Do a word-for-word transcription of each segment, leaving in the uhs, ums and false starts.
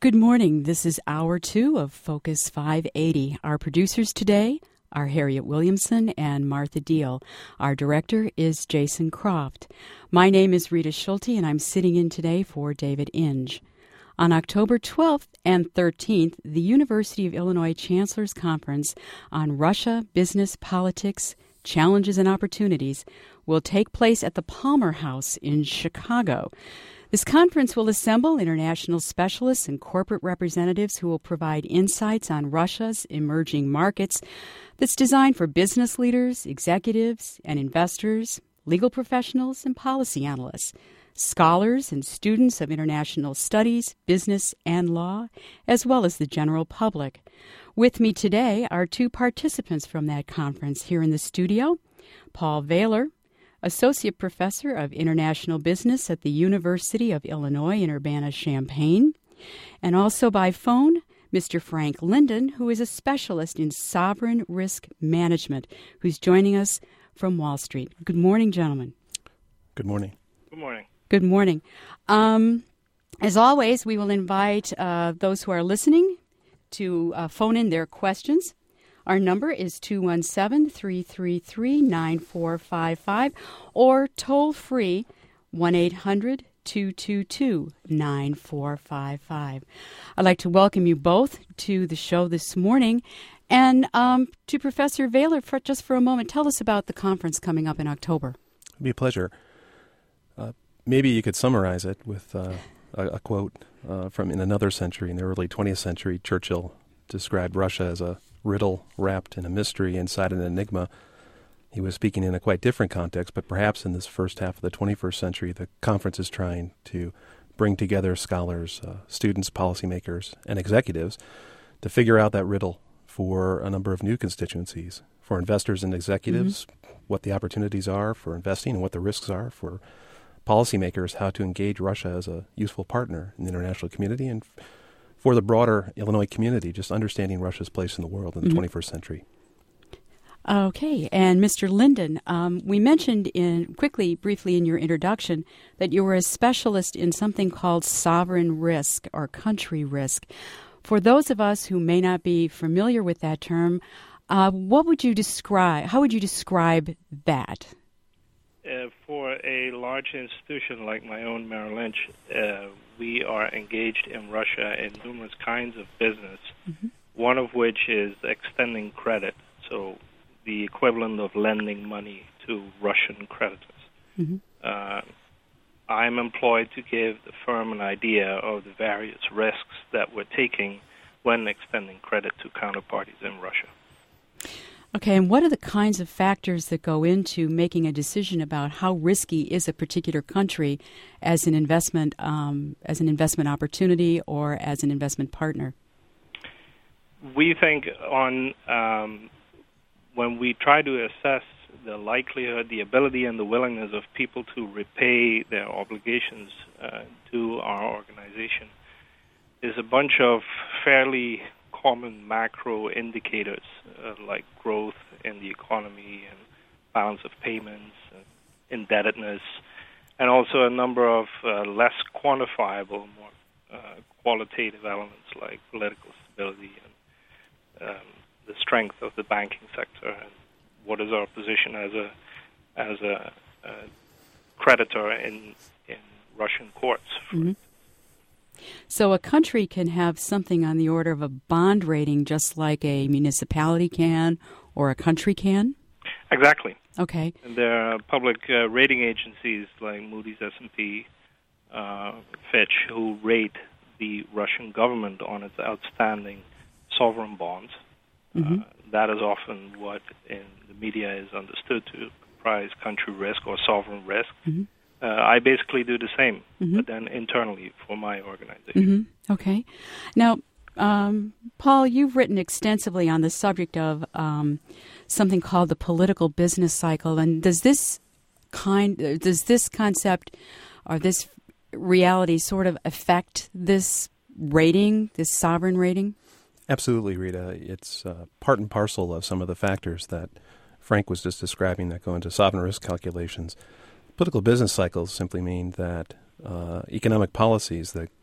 Good morning. This is hour two of Focus five eighty. Our producers today are Harriet Williamson and Martha Deal. Our director is Jason Croft. My name is Rita Schulte, and I'm sitting in today for David Inge. On October twelfth and thirteenth, the University of Illinois Chancellor's Conference on Russia, Business, Politics, Challenges and Opportunities will take place at the Palmer House in Chicago. This conference will assemble international specialists and corporate representatives who will provide insights on Russia's emerging markets that's designed for business leaders, executives, and investors, legal professionals, and policy analysts, scholars and students of international studies, business, and law, as well as the general public. With me today are two participants from that conference here in the studio, Paul Vailer, Associate Professor of International Business at the University of Illinois in Urbana-Champaign, and also by phone, Mister Frank Linden, who is a specialist in sovereign risk management, who's joining us from Wall Street. Good morning, gentlemen. Good morning. Good morning. Good morning. Um, as always, we will invite uh, those who are listening to uh, phone in their questions. Our number is two one seven, three three three, nine four five five or toll-free one eight hundred, two two two, nine four five five. I'd like to welcome you both to the show this morning. And um, to Professor Vailer, for, just for a moment, tell us about the conference coming up in October. It'd be a pleasure. Uh, maybe you could summarize it with uh, a, a quote uh, from in another century, in the early twentieth century. Churchill described Russia as a riddle wrapped in a mystery inside an enigma. He was speaking in a quite different context, but perhaps in this first half of the twenty-first century, the conference is trying to bring together scholars, uh, students, policymakers, and executives to figure out that riddle for a number of new constituencies. For investors and executives, mm-hmm. what the opportunities are for investing and what the risks are. For policymakers, how to engage Russia as a useful partner in the international community. And for the broader Illinois community, just understanding Russia's place in the world in the mm-hmm. twenty-first century. Okay, and Mister Linden, um, we mentioned in quickly, briefly in your introduction that you were a specialist in something called sovereign risk or country risk. For those of us who may not be familiar with that term, uh, what would you describe? How would you describe that? Uh, for a large institution like my own Merrill Lynch, uh, we are engaged in Russia in numerous kinds of business, mm-hmm. one of which is extending credit, so the equivalent of lending money to Russian creditors. Mm-hmm. Uh, I'm employed to give the firm an idea of the various risks that we're taking when extending credit to counterparties in Russia. Okay, and what are the kinds of factors that go into making a decision about how risky is a particular country as an investment, um, as an investment opportunity or as an investment partner? We think on um, when we try to assess the likelihood, the ability, and the willingness of people to repay their obligations uh, to our organization, is a bunch of fairly common macro indicators uh, like growth in the economy and balance of payments, and indebtedness, and also a number of uh, less quantifiable, more uh, qualitative elements like political stability and um, the strength of the banking sector and what is our position as a as a, a creditor in in Russian courts. For mm-hmm. So a country can have something on the order of a bond rating just like a municipality can or a country can? Exactly. Okay. And there are public uh, rating agencies like Moody's, S and P, uh, Fitch, who rate the Russian government on its outstanding sovereign bonds. Mm-hmm. Uh, that is often what in the media is understood to comprise country risk or sovereign risk. Mm-hmm. Uh, I basically do the same, mm-hmm. but then internally for my organization. Mm-hmm. Okay. Now, um, Paul, you've written extensively on the subject of um, something called the political business cycle, and does this kind, does this concept or this reality sort of affect this rating, this sovereign rating? Absolutely, Rita. It's uh, part and parcel of some of the factors that Frank was just describing that go into sovereign risk calculations. Political business cycles simply mean that uh, economic policies that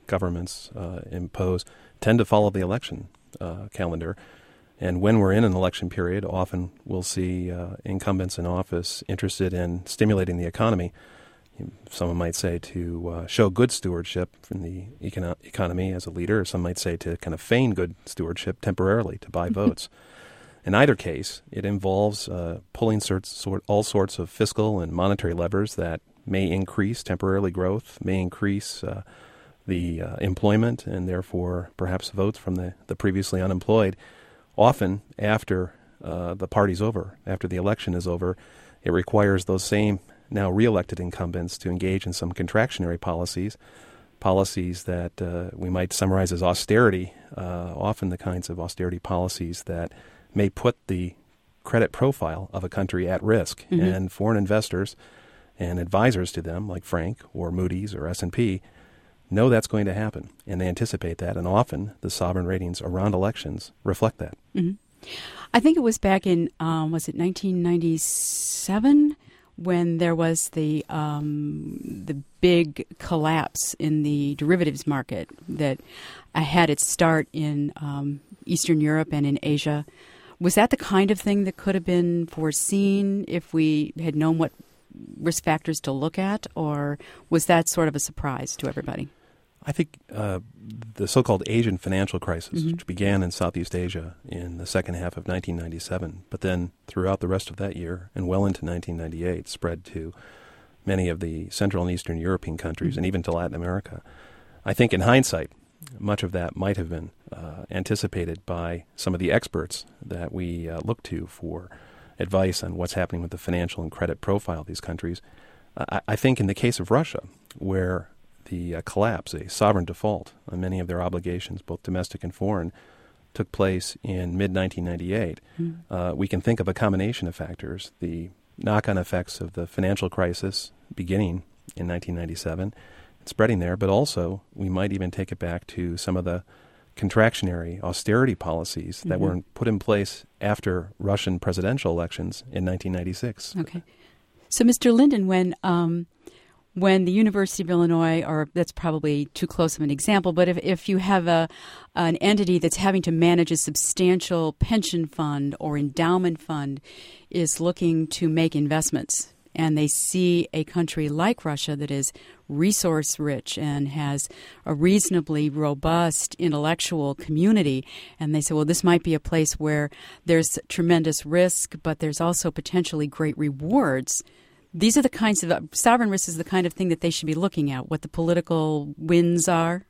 governments uh, impose tend to follow the election uh, calendar. And when we're in an election period, often we'll see uh, incumbents in office interested in stimulating the economy. Someone might say to uh, show good stewardship from the econo- economy as a leader, or some might say to kind of feign good stewardship temporarily to buy votes. In either case, it involves uh, pulling sort, sort, all sorts of fiscal and monetary levers that may increase temporarily growth, may increase uh, the uh, employment, and therefore perhaps votes from the, the previously unemployed. Often after uh, the party's over, after the election is over, it requires those same now re-elected incumbents to engage in some contractionary policies, policies that uh, we might summarize as austerity, uh, often the kinds of austerity policies that may put the credit profile of a country at risk. Mm-hmm. And foreign investors and advisors to them, like Frank or Moody's or S and P, know that's going to happen, and they anticipate that, and often the sovereign ratings around elections reflect that. Mm-hmm. I think it was back in, um, was it nineteen ninety-seven, when there was the um, the big collapse in the derivatives market that had its start in um, Eastern Europe and in Asia. Was that the kind of thing that could have been foreseen if we had known what risk factors to look at, or was that sort of a surprise to everybody? I think uh, the so-called Asian financial crisis, mm-hmm. which began in Southeast Asia in the second half of nineteen ninety-seven, but then throughout the rest of that year and well into nineteen ninety-eight spread to many of the Central and Eastern European countries mm-hmm. and even to Latin America. I think in hindsight, much of that might have been uh, anticipated by some of the experts that we uh, look to for advice on what's happening with the financial and credit profile of these countries. Uh, I, I think in the case of Russia, where the uh, collapse, a sovereign default on many of their obligations, both domestic and foreign, took place in mid nineteen ninety-eight. Mm. Uh, we can think of a combination of factors, the knock-on effects of the financial crisis beginning in nineteen ninety-seven, and spreading there, but also we might even take it back to some of the contractionary austerity policies that mm-hmm. were put in place after Russian presidential elections in nineteen ninety-six. Okay. So, Mister Linden, when um, when the University of Illinois, or that's probably too close of an example, but if, if you have a an entity that's having to manage a substantial pension fund or endowment fund is looking to make investments, and they see a country like Russia that is resource-rich and has a reasonably robust intellectual community, and they say, well, this might be a place where there's tremendous risk, but there's also potentially great rewards. These are the kinds of, uh, sovereign risk is the kind of thing that they should be looking at, what the political wins are.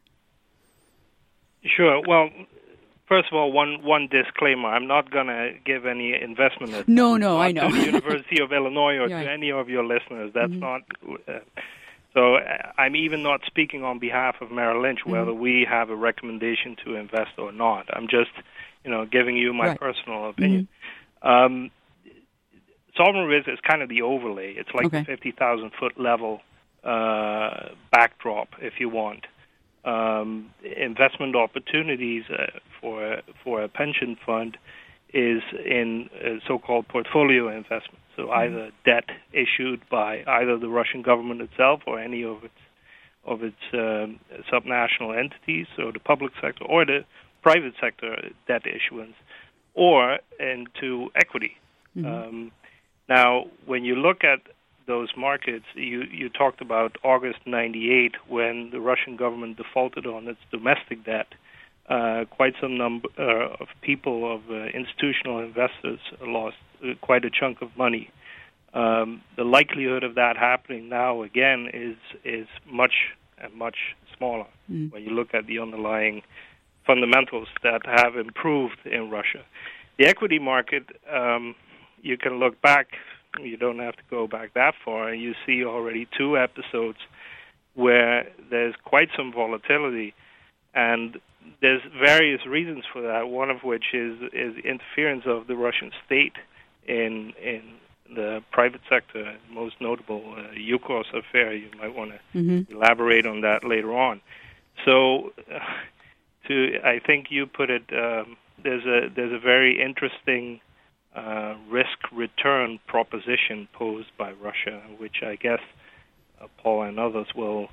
Sure. Well, first of all, one one disclaimer. I'm not going to give any investment advice. No, no, I know. To the University of Illinois or right. to any of your listeners. That's mm-hmm. not... Uh, so uh, I'm even not speaking on behalf of Merrill Lynch, mm-hmm. whether we have a recommendation to invest or not. I'm just, you know, giving you my right. personal opinion. Mm-hmm. Um, sovereign risk is kind of the overlay. It's like okay. the fifty thousand foot level uh, backdrop, if you want. Um, investment opportunities uh, for for a pension fund is in uh, so-called portfolio investment. So mm-hmm. either debt issued by either the Russian government itself or any of its of its um, subnational entities, so the public sector or the private sector debt issuance, or into equity. Mm-hmm. Um, now, when you look at those markets, you, you talked about August ninety-eight when the Russian government defaulted on its domestic debt. Uh, quite some number uh, of people, of uh, institutional investors, lost uh, quite a chunk of money. Um, the likelihood of that happening now again is is much and much smaller mm. when you look at the underlying fundamentals that have improved in Russia. The equity market, um, you can look back. You don't have to go back that far, and you see already two episodes where there's quite some volatility, and there's various reasons for that. One of which is is interference of the Russian state in in the private sector. Most notable, uh, Yukos affair. You might want to mm-hmm. elaborate on that later on. So, uh, to I think you put it. Um, there's a there's a very interesting uh, risk-return proposition posed by Russia, which I guess uh, Paul and others will. will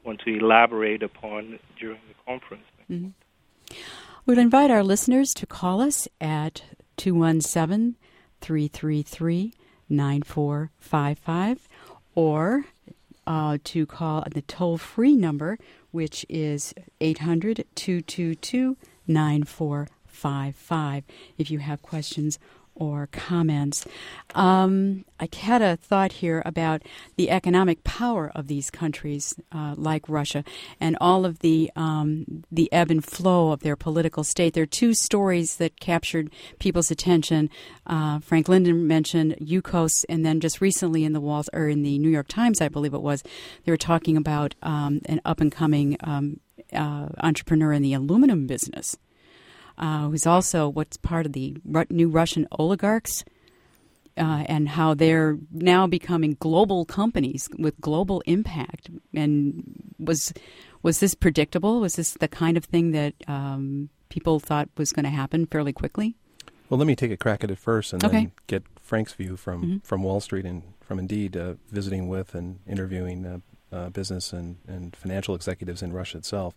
want to elaborate upon during the conference. Mm-hmm. We'll invite our listeners to call us at two one seven, three three three, nine four five five or uh, to call the toll-free number, which is eight hundred, two two two, nine four five five if you have questions or comments. Um, I had a thought here about the economic power of these countries uh, like Russia and all of the um, the ebb and flow of their political state. There are two stories that captured people's attention. Uh, Frank Linden mentioned Yukos, and then just recently in the Wall or in the New York Times, I believe it was, they were talking about um, an up and coming um, uh, entrepreneur in the aluminum business. Uh, who's also what's part of the Ru- new Russian oligarchs, uh, and how they're now becoming global companies with global impact. And was was this predictable? Was this the kind of thing that um, people thought was going to happen fairly quickly? Well, let me take a crack at it first and okay. then get Frank's view from, mm-hmm. from Wall Street and from Indeed, uh, visiting with and interviewing uh, uh, business and, and financial executives in Russia itself.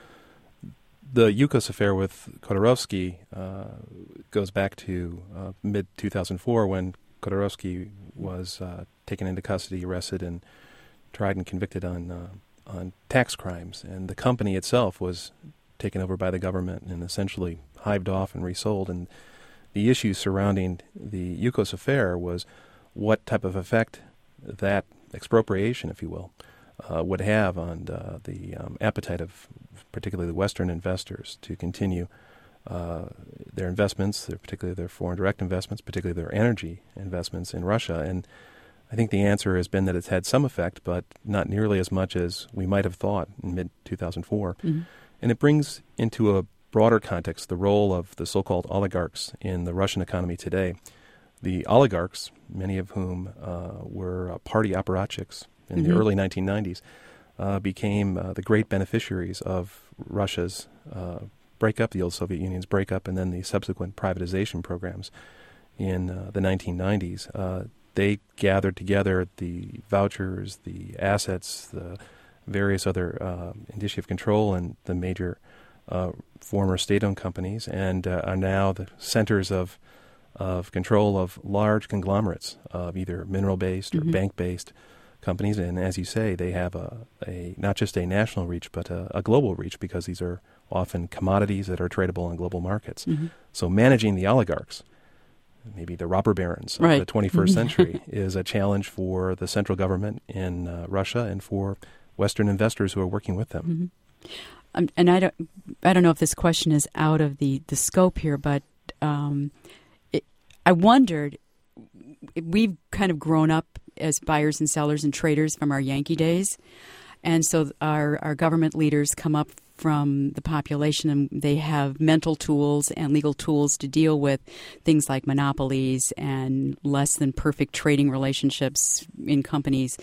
The Yukos affair with Khodorkovsky uh, goes back to uh, mid two thousand four when Khodorkovsky was uh, taken into custody, arrested, and tried and convicted on uh, on tax crimes. And the company itself was taken over by the government and essentially hived off and resold. And the issue surrounding the Yukos affair was what type of effect that expropriation, if you will, uh, would have on uh, the um, appetite of particularly the Western investors to continue uh, their investments, their, particularly their foreign direct investments, particularly their energy investments in Russia. And I think the answer has been that it's had some effect, but not nearly as much as we might have thought in mid two thousand four. Mm-hmm. And it brings into a broader context the role of the so-called oligarchs in the Russian economy today. The oligarchs, many of whom uh, were uh, party apparatchiks in mm-hmm. the early nineteen nineties, uh, became uh, the great beneficiaries of Russia's uh, breakup, the old Soviet Union's breakup, and then the subsequent privatization programs in uh, the nineteen nineties. Uh, they gathered together the vouchers, the assets, the various other uh, indicia of control and the major uh, former state-owned companies, and uh, are now the centers of of control of large conglomerates of either mineral-based or mm-hmm. bank-based companies. And as you say, they have a, a not just a national reach, but a, a global reach, because these are often commodities that are tradable on global markets. Mm-hmm. So managing the oligarchs, maybe the robber barons right. of the twenty-first century, is a challenge for the central government in uh, Russia and for Western investors who are working with them. Mm-hmm. Um, and I don't, I don't know if this question is out of the, the scope here, but um, it, I wondered, we've kind of grown up as buyers and sellers and traders from our Yankee days, and so our, our government leaders come up from the population, and they have mental tools and legal tools to deal with things like monopolies and less than perfect trading relationships in companies.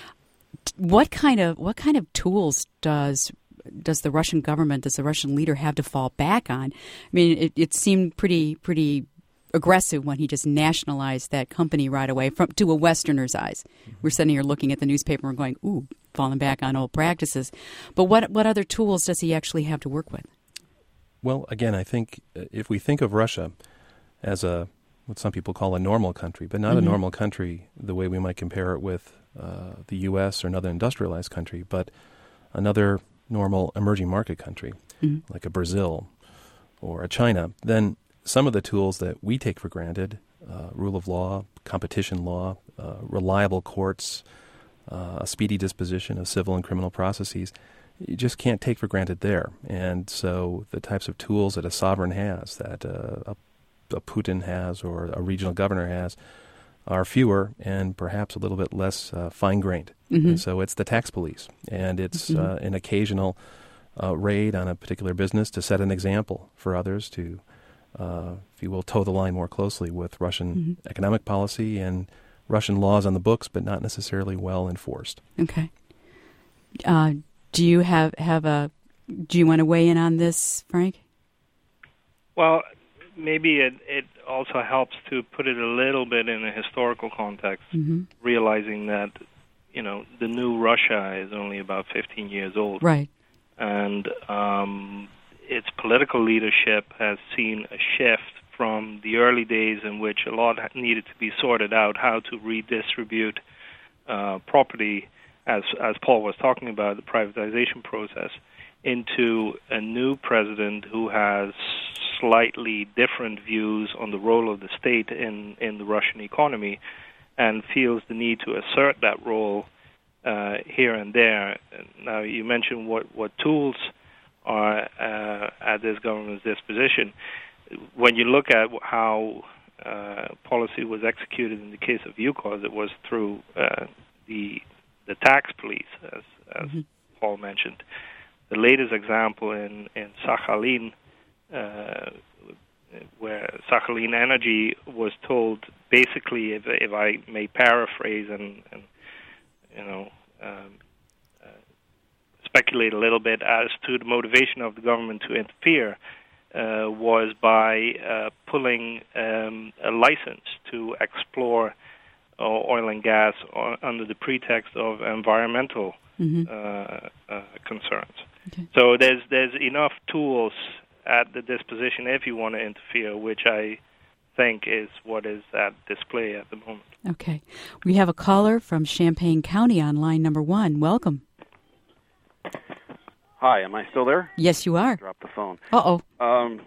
What kind of what kind of tools does does the Russian government, does the Russian leader have to fall back on? I mean, it, it seemed pretty pretty aggressive when he just nationalized that company right away from to a Westerner's eyes. We're sitting here looking at the newspaper and going, ooh, falling back on old practices. But what what other tools does he actually have to work with? Well, again, I think if we think of Russia as a what some people call a normal country, but not mm-hmm. a normal country the way we might compare it with uh, the U S or another industrialized country, but another normal emerging market country, mm-hmm. like a Brazil or a China, then some of the tools that we take for granted, uh, rule of law, competition law, uh, reliable courts, uh, a speedy disposition of civil and criminal processes, you just can't take for granted there. And so the types of tools that a sovereign has, that uh, a, a Putin has or a regional governor has, are fewer and perhaps a little bit less uh, fine-grained. Mm-hmm. And so it's the tax police, and it's mm-hmm. uh, an occasional uh, raid on a particular business to set an example for others to, uh, if you will, toe the line more closely with Russian mm-hmm. economic policy and Russian laws on the books, but not necessarily well enforced. Okay. Uh, do you have, have a, do you want to weigh in on this, Frank? Well, maybe it, it also helps to put it a little bit in a historical context, mm-hmm. realizing that you know, the new Russia is only about fifteen years old. Right. And um, its political leadership has seen a shift from the early days in which a lot needed to be sorted out, how to redistribute uh, property, as as Paul was talking about, the privatization process, into a new president who has slightly different views on the role of the state in, in the Russian economy, and feels the need to assert that role uh, here and there. Now, you mentioned what, what tools are uh, at this government's disposition. When you look at how uh, policy was executed in the case of Yukos, it was through uh, the the tax police, as, as mm-hmm. Paul mentioned. The latest example in, in Sakhalin, uh, where Sakhalin Energy was told, basically, if, if I may paraphrase and, and you know, um, uh, speculate a little bit as to the motivation of the government to interfere, uh, was by uh, pulling um, a license to explore uh, oil and gas on, under the pretext of environmental mm-hmm. uh, uh, concerns. Okay. So there's there's enough tools at the disposition if you want to interfere, which I think is what is at display at the moment. Okay. We have a caller from Champaign County on line number one. Welcome. Hi, am I still there? Yes, you are. Drop the phone. Uh-oh. Um,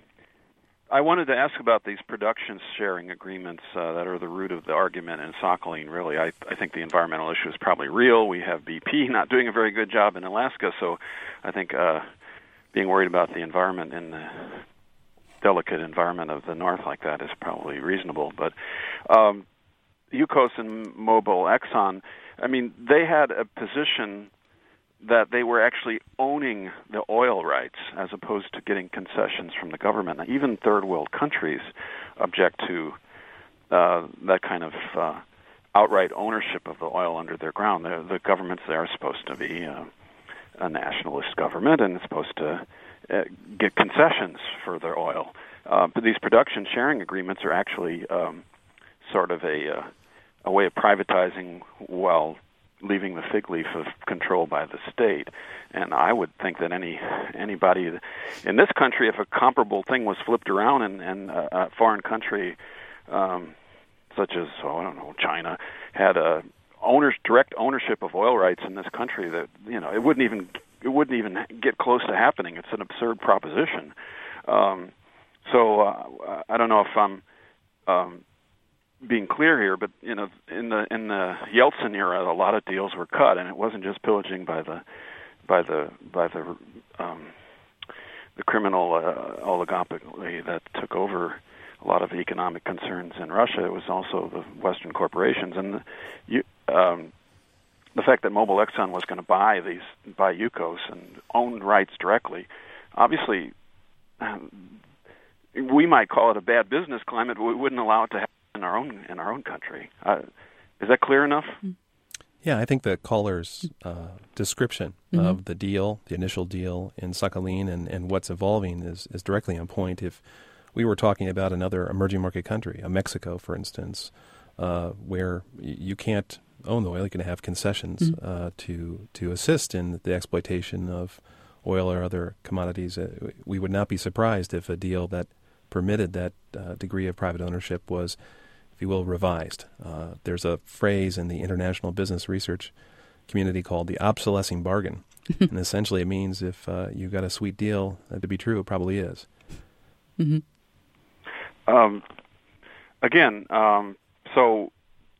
I wanted to ask about these production sharing agreements uh, that are the root of the argument in Sakhalin, really. I, I think the environmental issue is probably real. We have B P not doing a very good job in Alaska, so I think uh, being worried about the environment in the delicate environment of the North like that is probably reasonable. But um, Yukos and Mobil Exxon, I mean, they had a position that they were actually owning the oil rights as opposed to getting concessions from the government. Now, even third world countries object to uh, that kind of uh, outright ownership of the oil under their ground. The, the governments there are supposed to be uh, a nationalist government and it's supposed to uh, get concessions for their oil. Uh, but these production sharing agreements are actually um, sort of a, uh, a way of privatizing while leaving the fig leaf of control by the state. And I would think that any anybody in this country, if a comparable thing was flipped around and, and a, a foreign country um, such as, oh, I don't know, China, had a owners direct ownership of oil rights in this country, that, you know, it wouldn't even it wouldn't even get close to happening. It's an absurd proposition. Um, so uh, I don't know if I'm um, being clear here, but you know, in the in the Yeltsin era, a lot of deals were cut, and it wasn't just pillaging by the by the by the um, the criminal uh, oligopoly that took over a lot of economic concerns in Russia. It was also the Western corporations, and the, you, um, the fact that Mobil Exxon was going to buy these buy Yukos and own rights directly, obviously. Um, we might call it a bad business climate, but we wouldn't allow it to happen in our own in our own country. Uh, is that clear enough? Yeah, I think the caller's uh, description mm-hmm. of the deal, the initial deal in Sakhalin, and, and what's evolving is, is directly on point. If we were talking about another emerging market country, a Mexico, for instance, uh, where you can't own the oil, you can have concessions mm-hmm. uh, to to assist in the exploitation of oil or other commodities. Uh, we would not be surprised if a deal that permitted that uh, degree of private ownership was, if you will, revised. Uh, there's a phrase in the international business research community called the obsolescing bargain. And essentially it means if uh, you got a sweet deal, that to be true, it probably is. Mm-hmm. Um, again, um, so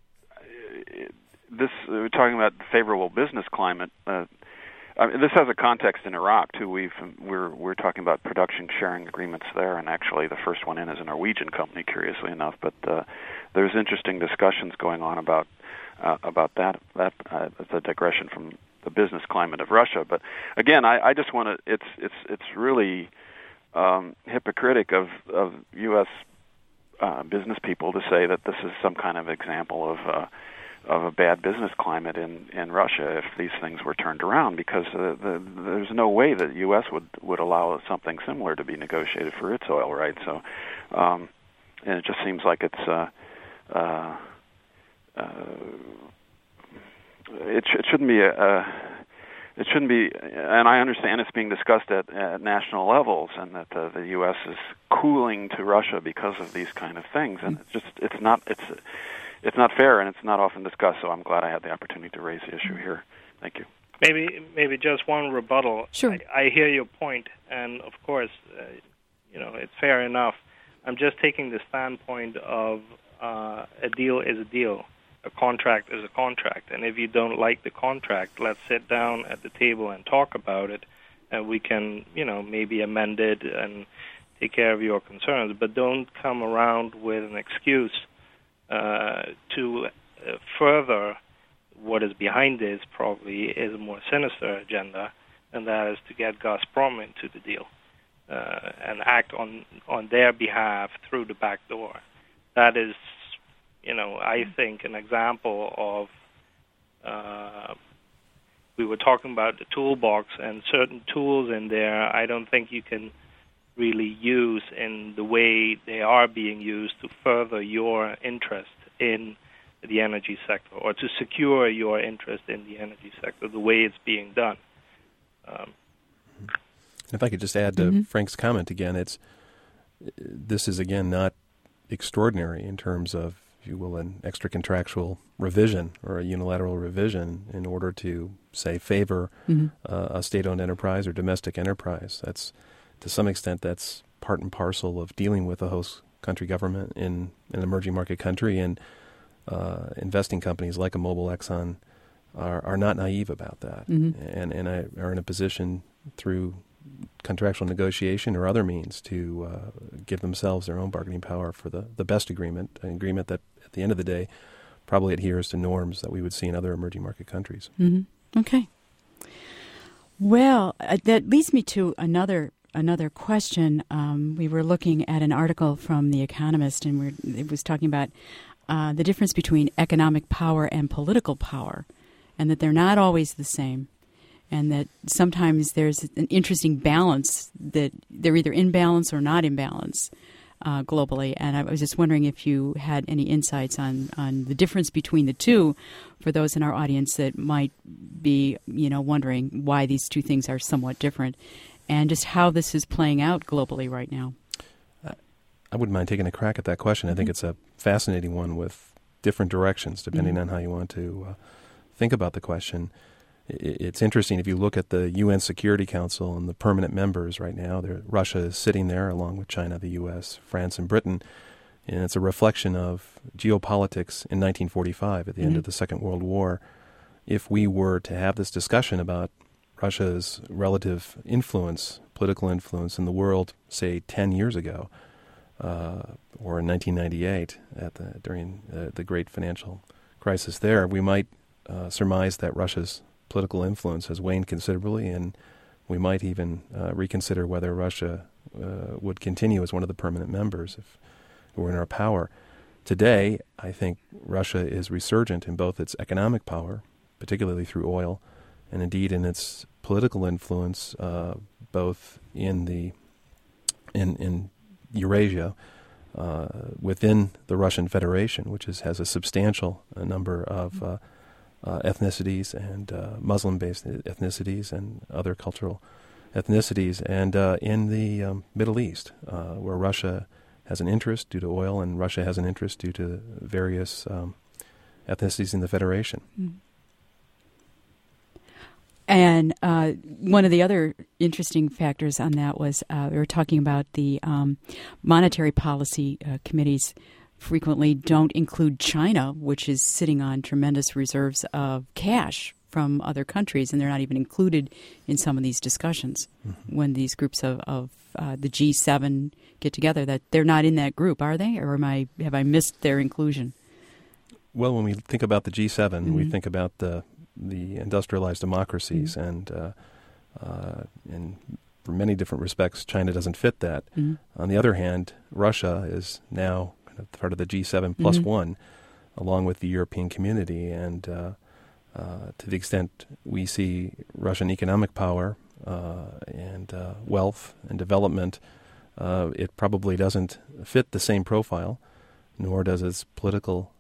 this, we're talking about favorable business climate. Uh, I mean, this has a context in Iraq too. We've we're we're talking about production sharing agreements there, and actually the first one in is a Norwegian company, curiously enough. But uh, there's interesting discussions going on about uh, about that. That uh, it's a digression from the business climate of Russia. But again, I, I just want to. It's it's it's really um, hypocritic of of U S uh, business people to say that this is some kind of example of. Uh, of a bad business climate in, in Russia if these things were turned around, because uh, the, there's no way that the U S would, would allow something similar to be negotiated for its oil rights. So, um, and it just seems like it's uh, uh, uh, it, sh- it shouldn't be a, a it shouldn't be, and I understand it's being discussed at, at national levels, and that uh, the U S is cooling to Russia because of these kind of things, and it's just it's not it's it's not fair, and it's not often discussed. So I'm glad I had the opportunity to raise the issue here. Thank you. Maybe maybe just one rebuttal. Sure. I, I hear your point, and of course, uh, you know, it's fair enough. I'm just taking the standpoint of uh, a deal is a deal. A contract is a contract, and if you don't like the contract, let's sit down at the table and talk about it, and we can, you know, maybe amend it and take care of your concerns. But don't come around with an excuse uh, to uh, further what is behind this. Probably is a more sinister agenda, and that is to get Gazprom into the deal uh, and act on on their behalf through the back door. That is, you know, I think an example of, uh, we were talking about the toolbox and certain tools in there I don't think you can really use in the way they are being used to further your interest in the energy sector or to secure your interest in the energy sector the way it's being done. Um, if I could just add to mm-hmm. Frank's comment again, it's this is, again, not extraordinary in terms of, if you will, an extra-contractual revision or a unilateral revision in order to, say, favor mm-hmm. uh, a state-owned enterprise or domestic enterprise. That's, to some extent, that's part and parcel of dealing with a host country government in an emerging market country, and uh, investing companies like a Mobil, Exxon are, are not naive about that, mm-hmm. and, and I, are in a position through contractual negotiation or other means to uh, give themselves their own bargaining power for the, the best agreement, an agreement that at the end of the day probably adheres to norms that we would see in other emerging market countries. Mm-hmm. Okay. Well, uh, that leads me to another another question. Um, we were looking at an article from The Economist, and we're, it was talking about uh, the difference between economic power and political power, and that they're not always the same. And that sometimes there's an interesting balance, that they're either in balance or not in balance uh, globally. And I was just wondering if you had any insights on, on the difference between the two for those in our audience that might be, you know, wondering why these two things are somewhat different, and just how this is playing out globally right now. I wouldn't mind taking a crack at that question. Mm-hmm. I think it's a fascinating one with different directions depending mm-hmm. on how you want to uh, think about the question. It's interesting if you look at the U N Security Council and the permanent members right now. Russia is sitting there along with China, the U S, France, and Britain, and it's a reflection of geopolitics in nineteen forty-five at the mm-hmm. end of the Second World War. If we were to have this discussion about Russia's relative influence, political influence in the world, say ten years ago, uh, or in nineteen ninety-eight at the, during uh, the great financial crisis there, we might uh, surmise that Russia's political influence has waned considerably, and we might even uh, reconsider whether Russia uh, would continue as one of the permanent members if it were in our power. Today, I think Russia is resurgent in both its economic power, particularly through oil, and indeed in its political influence, uh, both in the in in Eurasia, uh, within the Russian Federation, which is, has a substantial uh, number of uh, Uh, ethnicities and uh, Muslim-based ethnicities and other cultural ethnicities, and uh, in the um, Middle East, uh, where Russia has an interest due to oil, and Russia has an interest due to various um, ethnicities in the Federation. Mm. And uh, one of the other interesting factors on that was uh, we were talking about the um, monetary policy uh, committees frequently don't include China, which is sitting on tremendous reserves of cash from other countries, and they're not even included in some of these discussions mm-hmm. when these groups of, of uh, the G seven get together. That they're not in that group, are they? Or am I have I missed their inclusion? Well, when we think about the G seven, mm-hmm. we think about the the industrialized democracies, mm-hmm. and uh, uh, in for many different respects, China doesn't fit that. Mm-hmm. On the other hand, Russia is now part of the G seven plus mm-hmm. one, along with the European community. And uh, uh, to the extent we see Russian economic power uh, and uh, wealth and development, uh, it probably doesn't fit the same profile, nor does its political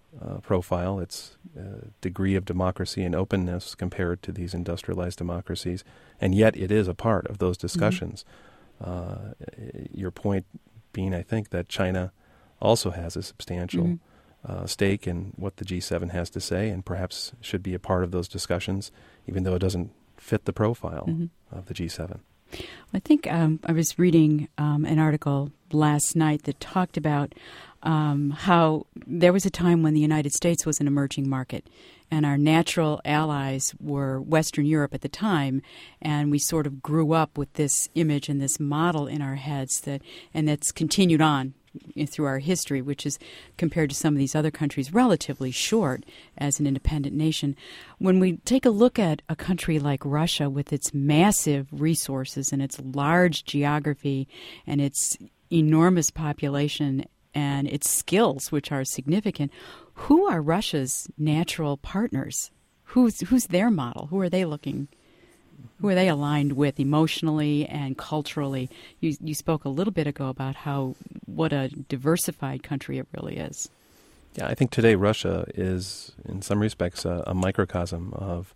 uh, profile, its uh, degree of democracy and openness compared to these industrialized democracies, and yet it is a part of those discussions. Mm-hmm. Uh, your point being, I think, that China also has a substantial mm-hmm. uh, stake in what the G seven has to say, and perhaps should be a part of those discussions, even though it doesn't fit the profile mm-hmm. of the G seven. I think um, I was reading um, an article last night that talked about um, how there was a time when the United States was an emerging market, and our natural allies were Western Europe at the time, and we sort of grew up with this image and this model in our heads that, and that's continued on through our history, which is, compared to some of these other countries, relatively short as an independent nation. When we take a look at a country like Russia with its massive resources and its large geography and its enormous population and its skills, which are significant, who are Russia's natural partners? Who's who's their model? Who are they looking Who are they aligned with emotionally and culturally? You you spoke a little bit ago about how what a diversified country it really is. Yeah, I think today Russia is, in some respects, a, a microcosm of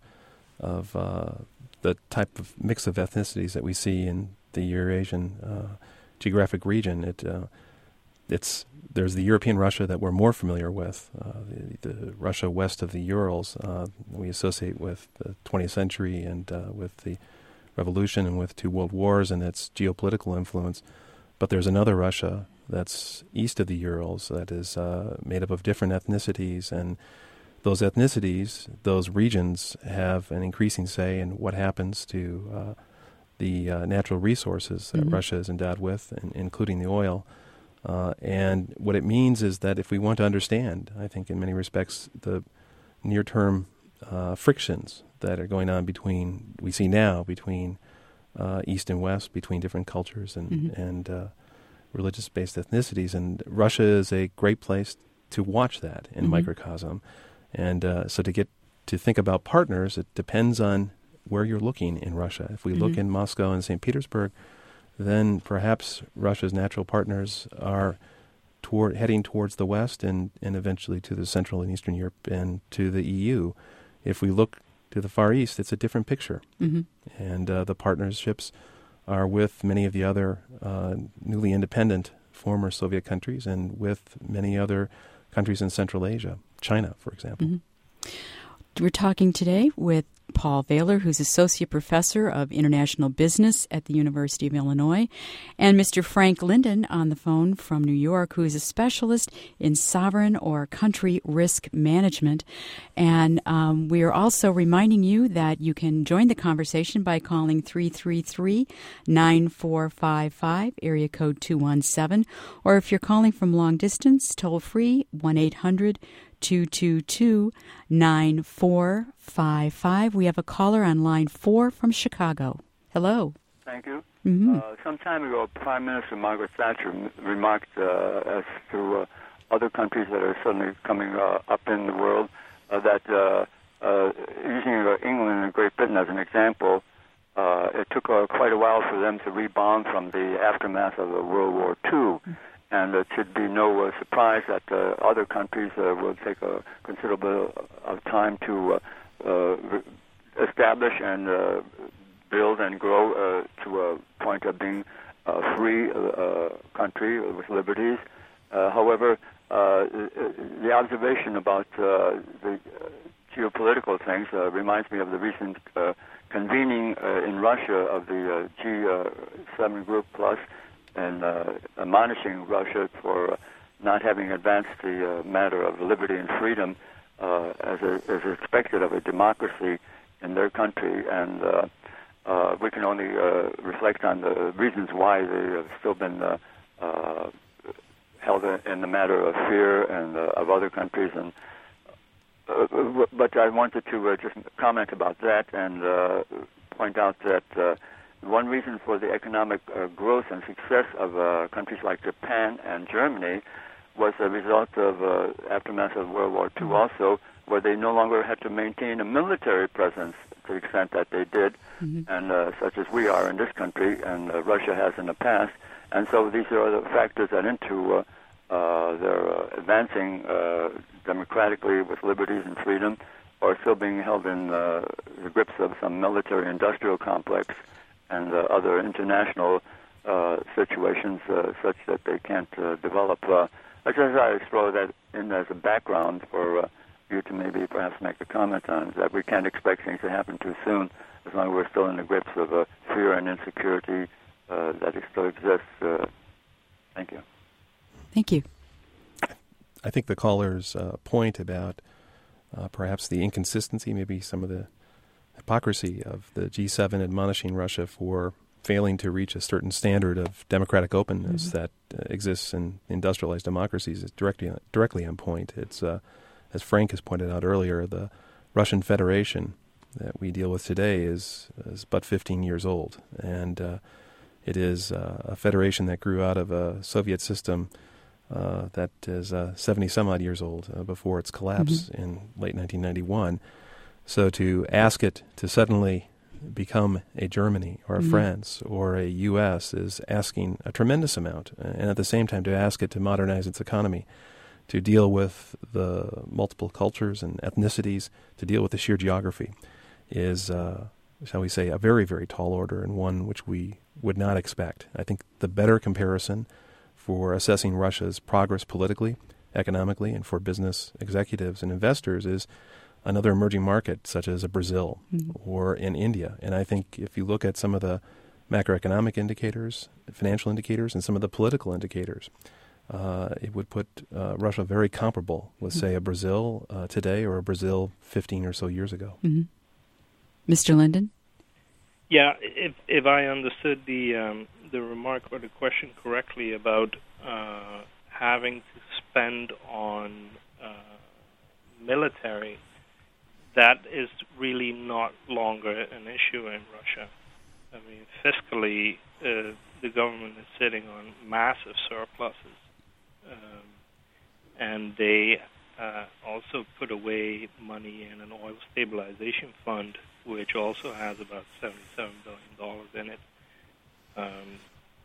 of uh, the type of mix of ethnicities that we see in the Eurasian uh, geographic region. It uh, it's there's the European Russia that we're more familiar with, uh, the, the Russia west of the Urals. Uh, we associate with the twentieth century and uh, with the revolution and with two world wars and its geopolitical influence. But there's another Russia that's east of the Urals that is uh, made up of different ethnicities, and those ethnicities, those regions, have an increasing say in what happens to uh, the uh, natural resources that mm-hmm. Russia is endowed with, in, including the oil. Uh, and what it means is that if we want to understand, I think in many respects, the near-term uh, frictions that are going on between, we see now, between uh, East and West, between different cultures and, mm-hmm. and uh, religious-based ethnicities. And Russia is a great place to watch that in mm-hmm. microcosm. And uh, so to get to think about partners, it depends on where you're looking in Russia. If we mm-hmm. look in Moscow and Saint Petersburg, then perhaps Russia's natural partners are toward heading towards the West and, and eventually to the Central and Eastern Europe and to the E U. If we look to the Far East, it's a different picture. Mm-hmm. And uh, the partnerships are with many of the other uh, newly independent former Soviet countries and with many other countries in Central Asia, China, for example. Mm-hmm. We're talking today with Paul Wehler, who's Associate Professor of International Business at the University of Illinois, and Mister Frank Linden on the phone from New York, who is a specialist in sovereign or country risk management. And um, we are also reminding you that you can join the conversation by calling three three three, nine four five five, area code two one seven, or if you're calling from long distance, toll free, one eight hundred two two two nine four five five. We have a caller on line four from Chicago. Hello. Thank you. Mm-hmm. Uh, some time ago, Prime Minister Margaret Thatcher m- remarked uh, as to uh, other countries that are suddenly coming uh, up in the world uh, that uh, uh, using uh, England and Great Britain as an example, uh, it took uh, quite a while for them to rebound from the aftermath of uh, World War Two. Mm-hmm. And it should be no uh, surprise that uh, other countries uh, will take a considerable of time to uh, uh, re- establish and uh, build and grow uh, to a point of being a free uh, country with liberties. Uh, however, uh, the observation about uh, the geopolitical things uh, reminds me of the recent uh, convening uh, in Russia of the uh, G seven Group Plus, and uh, admonishing Russia for uh, not having advanced the uh, matter of liberty and freedom uh, as, a, as expected of a democracy in their country. And uh, uh, we can only uh, reflect on the reasons why they have still been uh, uh, held in the matter of fear and uh, of other countries. And uh, but I wanted to uh, just comment about that and uh, point out that uh, one reason for the economic uh, growth and success of uh, countries like Japan and Germany was a result of uh, aftermath of World War Two also, where they no longer had to maintain a military presence to the extent that they did, mm-hmm. and uh, such as we are in this country and uh, Russia has in the past. And so these are the factors that into uh, uh, they're uh, advancing uh, democratically with liberties and freedom, or still being held in uh, the grips of some military-industrial complex and uh, other international uh, situations uh, such that they can't uh, develop. Uh, I just thought I'd throw that in as a background for uh, you to maybe perhaps make a comment on, that we can't expect things to happen too soon as long as we're still in the grips of uh, fear and insecurity uh, that still exists. Uh, thank you. Thank you. I think the caller's uh, point about uh, perhaps the inconsistency, maybe some of the hypocrisy of the G seven admonishing Russia for failing to reach a certain standard of democratic openness mm-hmm. that uh, exists in industrialized democracies is directly directly on point. It's, uh, as Frank has pointed out earlier, the Russian Federation that we deal with today is, is but fifteen years old, and uh, it is uh, a federation that grew out of a Soviet system uh, that is uh, seventy some odd years old uh, before its collapse mm-hmm. in late nineteen ninety-one. So to ask it to suddenly become a Germany or a mm-hmm. France or a U S is asking a tremendous amount, and at the same time to ask it to modernize its economy, to deal with the multiple cultures and ethnicities, to deal with the sheer geography is, uh, shall we say, a very, very tall order, and one which we would not expect. I think the better comparison for assessing Russia's progress politically, economically, and for business executives and investors is another emerging market such as a Brazil mm-hmm. or in India. And I think if you look at some of the macroeconomic indicators, financial indicators, and some of the political indicators, uh, it would put uh, Russia very comparable with, mm-hmm. say, a Brazil uh, today or a Brazil fifteen or so years ago. Mm-hmm. Mister Linden? Yeah, if if I understood the um, the remark or the question correctly about uh, having to spend on uh, military, that is really not longer an issue in Russia. I mean, fiscally, uh, the government is sitting on massive surpluses, um, and they uh, also put away money in an oil stabilization fund, which also has about seventy-seven billion dollars in it. Um,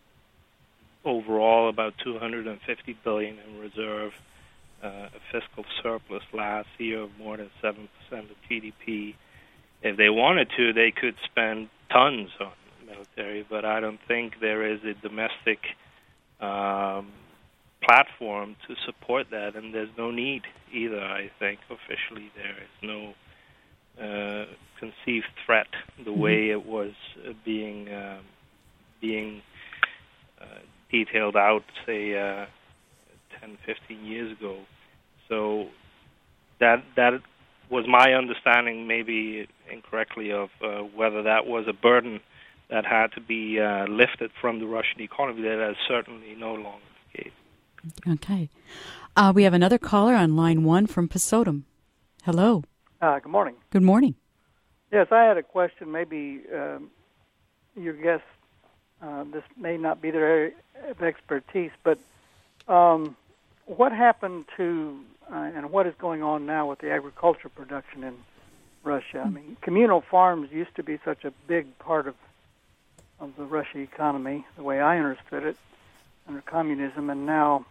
overall, about two hundred fifty billion dollars in reserve, uh, a fiscal surplus last year of more than seven percent of G D P. If they wanted to, they could spend tons on military, but I don't think there is a domestic um, platform to support that, and there's no need either, I think. Officially, there is no Uh, conceived threat the mm-hmm. way it was uh, being uh, being uh, detailed out, say, uh, ten, fifteen years ago. So that that was my understanding, maybe incorrectly, of uh, whether that was a burden that had to be uh, lifted from the Russian economy. That is certainly no longer the case. Okay. Uh, we have another caller on line one from Pasodum. Hello. Uh, good morning. Good morning. Yes, I had a question. Maybe um, your guest, uh, this may not be their area of expertise, but um, what happened to, uh, and what is going on now with the agriculture production in Russia? I mean, communal farms used to be such a big part of of the Russian economy, the way I understood it, under communism, and now,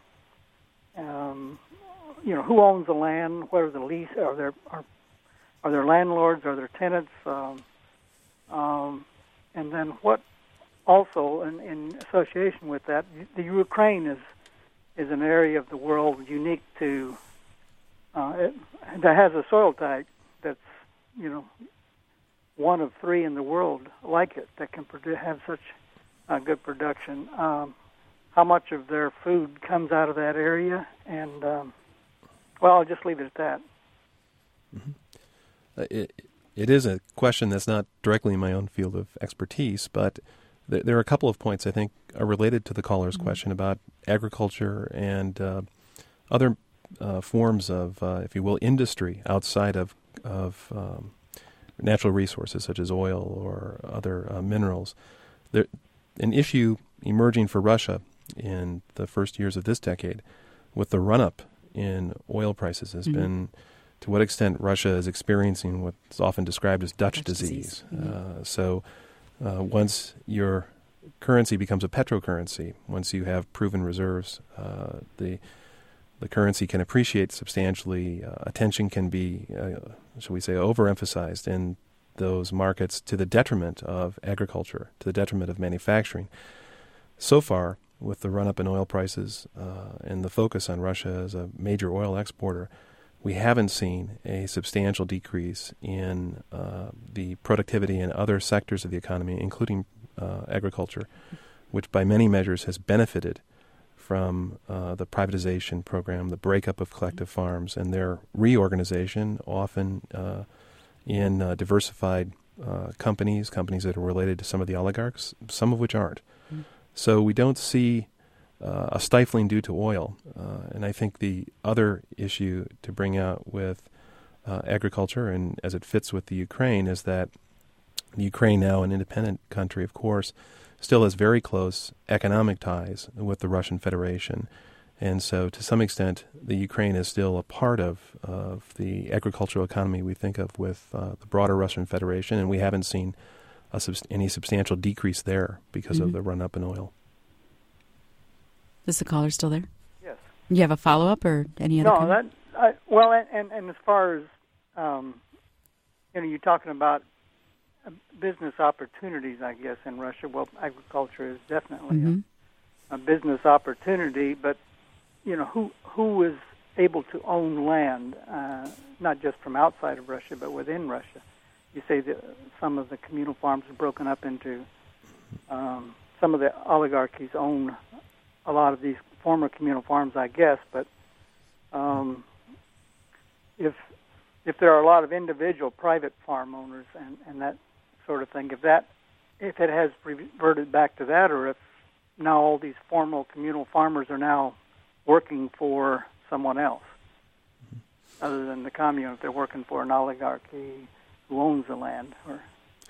um, you know, who owns the land? What are the lease? Are there are Are there landlords? Are there tenants? Um, um, and then what also, in, in association with that, the Ukraine is is an area of the world unique to, uh, it, that has a soil type that's, you know, one of three in the world like it that can produ- have such uh, good production. Um, how much of their food comes out of that area? And, um, well, I'll just leave it at that. Mm-hmm. It, it is a question that's not directly in my own field of expertise, but th- there are a couple of points I think are related to the caller's mm-hmm. question about agriculture and uh, other uh, forms of, uh, if you will, industry outside of, of um, natural resources such as oil or other uh, minerals. There, an issue emerging for Russia in the first years of this decade with the run-up in oil prices has mm-hmm. been to what extent Russia is experiencing what's often described as Dutch, Dutch disease. disease. Mm-hmm. Uh, so uh, once you're currency becomes a petrocurrency. Once you have proven reserves, uh, the the currency can appreciate substantially. Uh, attention can be, uh, shall we say, overemphasized in those markets to the detriment of agriculture, to the detriment of manufacturing. So far, with the run-up in oil prices uh, and the focus on Russia as a major oil exporter, we haven't seen a substantial decrease in uh, the productivity in other sectors of the economy, including uh, agriculture, which by many measures has benefited from uh, the privatization program, the breakup of collective farms, and their reorganization, often uh, in uh, diversified uh, companies, companies that are related to some of the oligarchs, some of which aren't. Mm. So we don't see uh, a stifling due to oil. Uh, and I think the other issue to bring out with uh, agriculture, and as it fits with the Ukraine, is that the Ukraine, now an independent country, of course, still has very close economic ties with the Russian Federation. And so, to some extent, the Ukraine is still a part of, of the agricultural economy we think of with uh, the broader Russian Federation, and we haven't seen a sub- any substantial decrease there because mm-hmm. of the run-up in oil. Is the caller still there? Yes. You have a follow-up or any other No, comment? that, I, well, and, and, and as far as, um, you know, you're talking about business opportunities, I guess, in Russia. Well, agriculture is definitely mm-hmm. a, a business opportunity, but, you know, who who is able to own land, uh, not just from outside of Russia, but within Russia? You say that some of the communal farms are broken up into, um, some of the oligarchies own a lot of these former communal farms, I guess, but um, if if there are a lot of individual private farm owners and, and that sort of thing, if that if it has reverted back to that, or if now all these formal communal farmers are now working for someone else other than the commune, if they're working for an oligarchy who owns the land. Or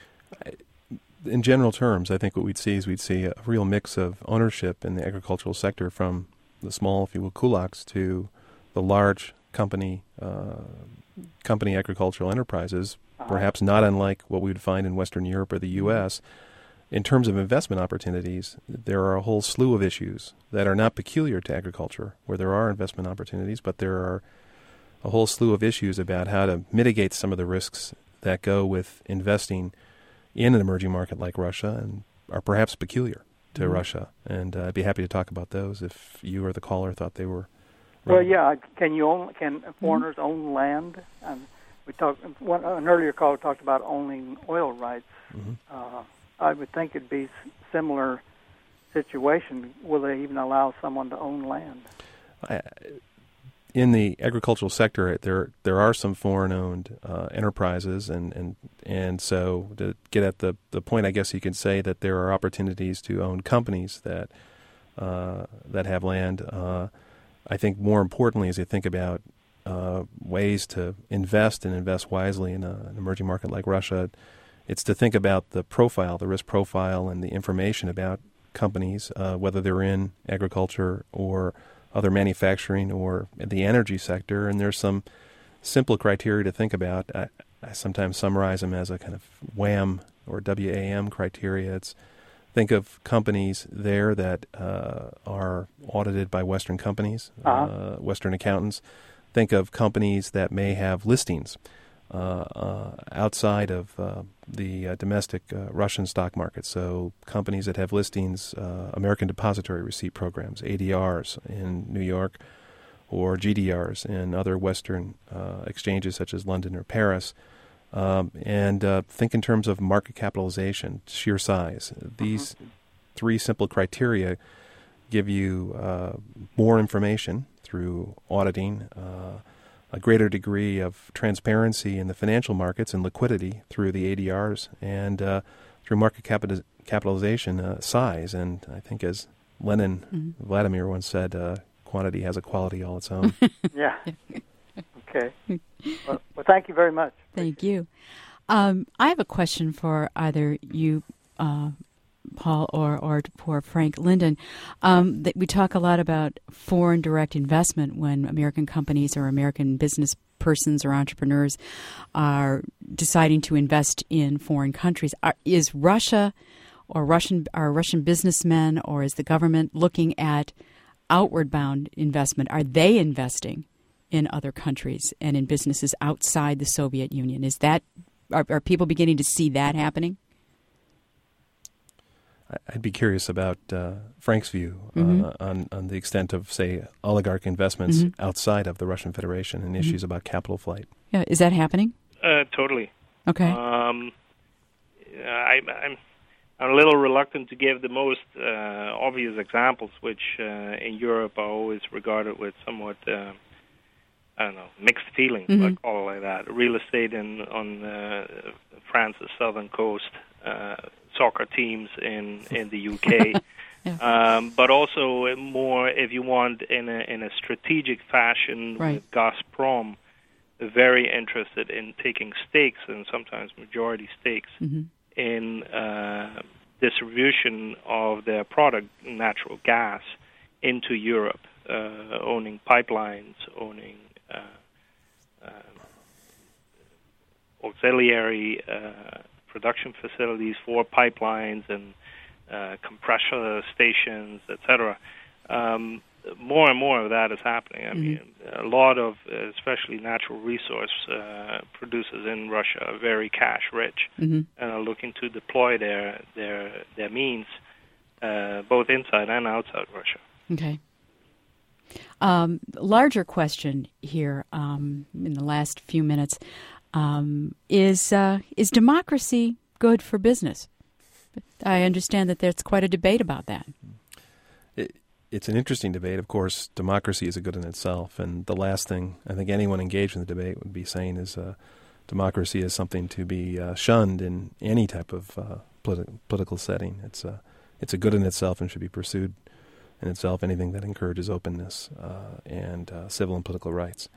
in general terms, I think what we'd see is we'd see a real mix of ownership in the agricultural sector, from the small, if you will, kulaks to the large company uh, company agricultural enterprises, uh-huh. perhaps not unlike what we would find in Western Europe or the U S. In terms of investment opportunities, there are a whole slew of issues that are not peculiar to agriculture, where there are investment opportunities, but there are a whole slew of issues about how to mitigate some of the risks that go with investing in an emerging market like Russia and are perhaps peculiar to mm-hmm. Russia. And uh, I'd be happy to talk about those if you or the caller thought they were Well, yeah. Can you own? Can foreigners mm-hmm. own land? Um, we talked. One, an earlier caller talked about owning oil rights. Mm-hmm. Uh, I would think it'd be similar situation. Will they even allow someone to own land? I, in the agricultural sector, there there are some foreign-owned uh, enterprises, and, and and so to get at the the point, I guess you could say that there are opportunities to own companies that uh, that have land. Uh, I think more importantly, as you think about uh, ways to invest and invest wisely in a, an emerging market like Russia, it's to think about the profile, the risk profile, and the information about companies, uh, whether they're in agriculture or other manufacturing or the energy sector. And there's some simple criteria to think about. I, I sometimes summarize them as a kind of WHAM or W A M criteria. It's think of companies there that uh, are audited by Western companies, uh-huh. uh, Western accountants. Think of companies that may have listings uh, uh, outside of uh, the uh, domestic uh, Russian stock market. So companies that have listings, uh, American Depository Receipt Programs, A D Rs in New York, or G D Rs in other Western uh, exchanges such as London or Paris. Um, and uh, think in terms of market capitalization, sheer size. These uh-huh. three simple criteria give you uh, more information through auditing, uh, a greater degree of transparency in the financial markets and liquidity through the A D Rs, and uh, through market capi- capitalization uh, size. And I think, as Lenin, mm-hmm. Vladimir once said, uh, quantity has a quality all its own. Yeah. Okay. Well, well, thank you very much. Thank you. Um, I have a question for either you, uh, Paul, or, or for Frank Linden. Um, that we talk a lot about foreign direct investment when American companies or American business persons or entrepreneurs are deciding to invest in foreign countries. Are, is Russia or Russian are Russian businessmen or is the government looking at outward bound investment? Are they investing in other countries and in businesses outside the Soviet Union? Is that are, are people beginning to see that happening? I'd be curious about uh, Frank's view mm-hmm. uh, on, on the extent of, say, oligarch investments mm-hmm. outside of the Russian Federation and mm-hmm. issues about capital flight. Yeah, is that happening? Uh, totally. Okay. Um, I, I'm I'm a little reluctant to give the most uh, obvious examples, which uh, in Europe are always regarded with somewhat uh, I don't know mixed feelings, mm-hmm. like call it like that. Real estate in on uh, France's southern coast. Uh, soccer teams in, in the U K, yeah. um, but also more, if you want, in a in a strategic fashion right. with Gazprom, very interested in taking stakes and sometimes majority stakes mm-hmm. in uh, distribution of their product, natural gas, into Europe, uh, owning pipelines, owning uh, uh, auxiliary uh, production facilities for pipelines and uh, compressor stations, et cetera. Um, more and more of that is happening. I mm-hmm. mean, a lot of, especially natural resource uh, producers in Russia, are very cash-rich mm-hmm. and are looking to deploy their their their means uh, both inside and outside Russia. Okay. Um, larger question here um, in the last few minutes. Um, is uh, is democracy good for business? I understand that there's quite a debate about that. It, it's an interesting debate. Of course, democracy is a good in itself, and the last thing I think anyone engaged in the debate would be saying is uh, democracy is something to be uh, shunned in any type of uh, politi- political setting. It's a, it's a good in itself and should be pursued in itself, anything that encourages openness uh, and uh, civil and political rights.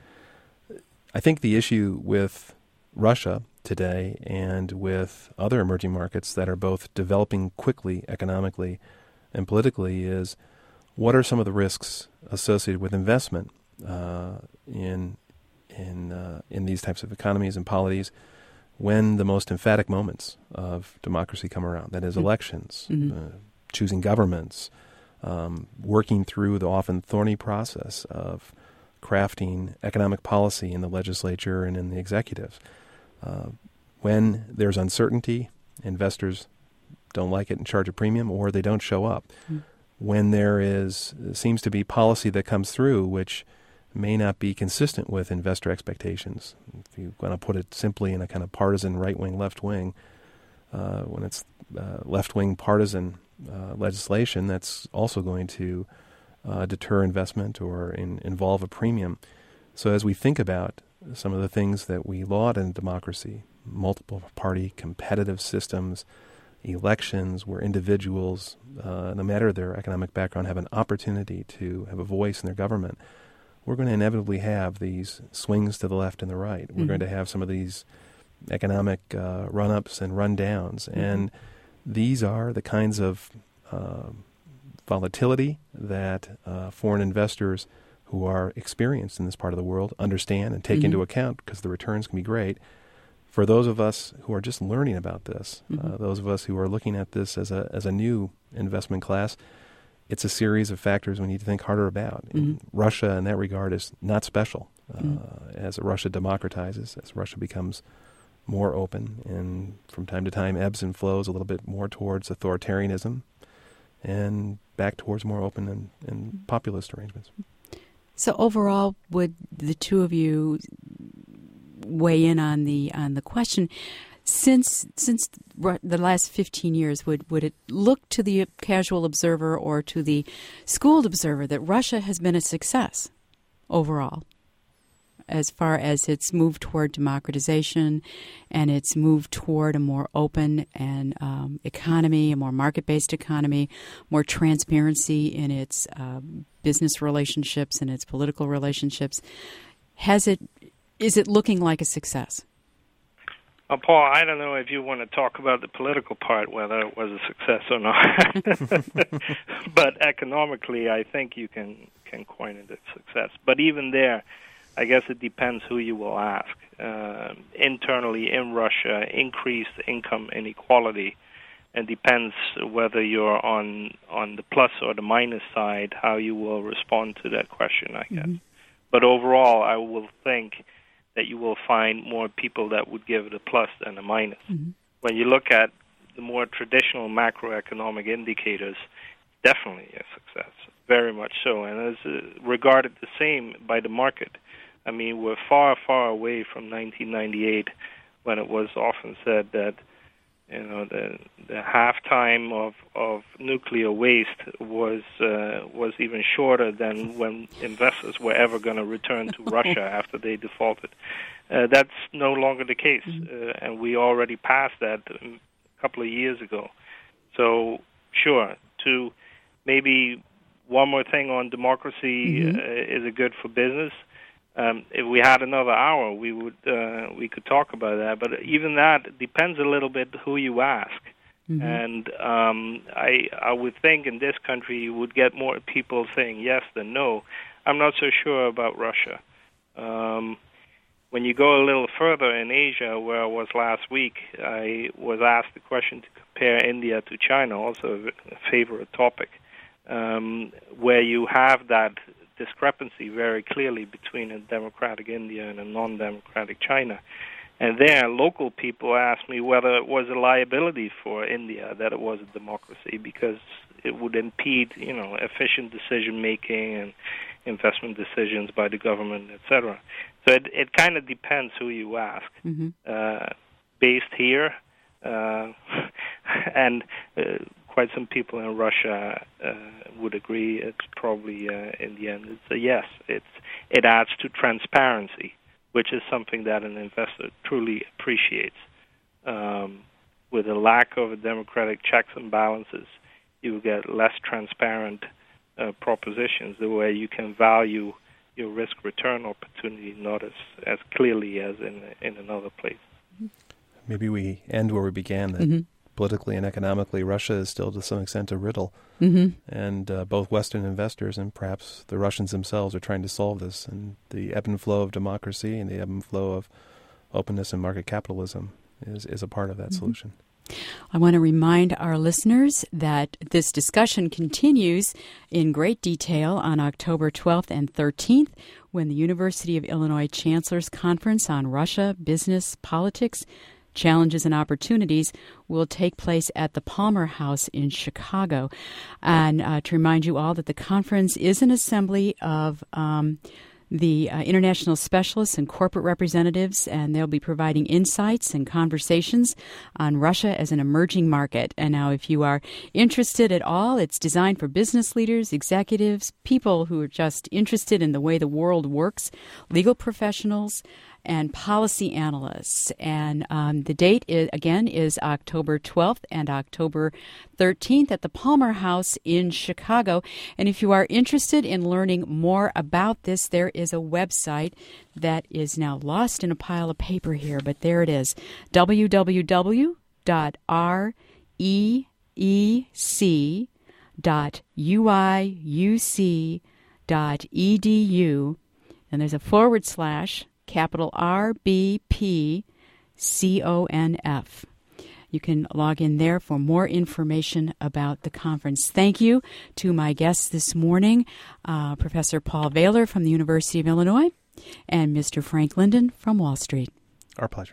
I think the issue with Russia today and with other emerging markets that are both developing quickly economically and politically is what are some of the risks associated with investment uh, in in uh, in these types of economies and polities when the most emphatic moments of democracy come around, that is mm-hmm. elections, mm-hmm. uh, choosing governments, um, working through the often thorny process of crafting economic policy in the legislature and in the executive. Uh, when there's uncertainty, investors don't like it and charge a premium, or they don't show up. Mm. When there is seems to be policy that comes through which may not be consistent with investor expectations, if you want to put it simply in a kind of partisan right-wing, left-wing, uh, when it's uh, left-wing partisan uh, legislation, that's also going to uh, deter investment or in, involve a premium. So as we think about some of the things that we laud in democracy, multiple party competitive systems, elections where individuals, uh, no matter their economic background, have an opportunity to have a voice in their government, we're going to inevitably have these swings to the left and the right. We're mm-hmm. going to have some of these economic uh, run-ups and run-downs. Mm-hmm. And these are the kinds of uh, volatility that uh, foreign investors who are experienced in this part of the world understand and take mm-hmm. into account because the returns can be great. For those of us who are just learning about this, mm-hmm. uh, those of us who are looking at this as a as a new investment class, it's a series of factors we need to think harder about. Mm-hmm. Russia, in that regard, is not special. Uh, mm-hmm. As Russia democratizes, as Russia becomes more open, and from time to time ebbs and flows a little bit more towards authoritarianism and back towards more open and, and populist arrangements. So overall, would the two of you weigh in on the on the question? Since since the last fifteen years, would, would it look to the casual observer or to the schooled observer that Russia has been a success overall as far as its move toward democratization and its move toward a more open and um, economy, a more market-based economy, more transparency in its uh, business relationships and its political relationships? Has it is it looking like a success? Well, Paul, I don't know if you want to talk about the political part, whether it was a success or not. But economically, I think you can, can coin it a success. But even there, I guess it depends who you will ask. Uh, internally in Russia, increased income inequality and depends whether you're on on the plus or the minus side, how you will respond to that question, I guess. Mm-hmm. But overall, I will think that you will find more people that would give it a plus than a minus. Mm-hmm. When you look at the more traditional macroeconomic indicators, definitely a success, very much so, and is uh, regarded the same by the market. I mean, we're far, far away from nineteen ninety-eight, when it was often said that, you know, the the halftime of, of nuclear waste was uh, was even shorter than when investors were ever going to return to Russia after they defaulted. Uh, that's no longer the case, uh, and we already passed that a couple of years ago. So, sure, to maybe one more thing on democracy mm-hmm. uh, is it good for business? Um, if we had another hour, we would uh, we could talk about that. But even that depends a little bit who you ask. Mm-hmm. And um, I I would think in this country you would get more people saying yes than no. I'm not so sure about Russia. Um, when you go a little further in Asia, where I was last week, I was asked the question to compare India to China, also a favorite topic, um, where you have that discrepancy very clearly between a democratic India and a non-democratic China. And there, local people asked me whether it was a liability for India that it was a democracy, because it would impede, you know, efficient decision-making and investment decisions by the government, et cetera. So it, it kind of depends who you ask. Mm-hmm. Uh, based here, uh, and uh, quite some people in Russia uh, would agree it's probably, uh, in the end, it's a yes. It's, it adds to transparency, which is something that an investor truly appreciates. Um, with a lack of a democratic checks and balances, you will get less transparent uh, propositions, the way you can value your risk-return opportunity not as, as clearly as in, in another place. Maybe we end where we began, that mm-hmm. politically and economically, Russia is still to some extent a riddle. Mm-hmm. And uh, both Western investors and perhaps the Russians themselves are trying to solve this. And the ebb and flow of democracy and the ebb and flow of openness and market capitalism is, is a part of that mm-hmm. solution. I want to remind our listeners that this discussion continues in great detail on October twelfth and thirteenth, when the University of Illinois Chancellor's Conference on Russia, Business, Politics, Challenges and Opportunities will take place at the Palmer House in Chicago. And uh, to remind you all that the conference is an assembly of um, the uh, international specialists and corporate representatives, and they'll be providing insights and conversations on Russia as an emerging market. And now, if you are interested at all, it's designed for business leaders, executives, people who are just interested in the way the world works, legal professionals, and policy analysts. And um, the date, is, again, is October twelfth and October thirteenth at the Palmer House in Chicago. And if you are interested in learning more about this, there is a website that is now lost in a pile of paper here, but there it is, w w w dot r e e c dot u i u c dot e d u, and there's a forward slash capital R B P C O N F. You can log in there for more information about the conference. Thank you to my guests this morning, uh, Professor Paul Vailer from the University of Illinois and Mister Frank Linden from Wall Street. Our pleasure.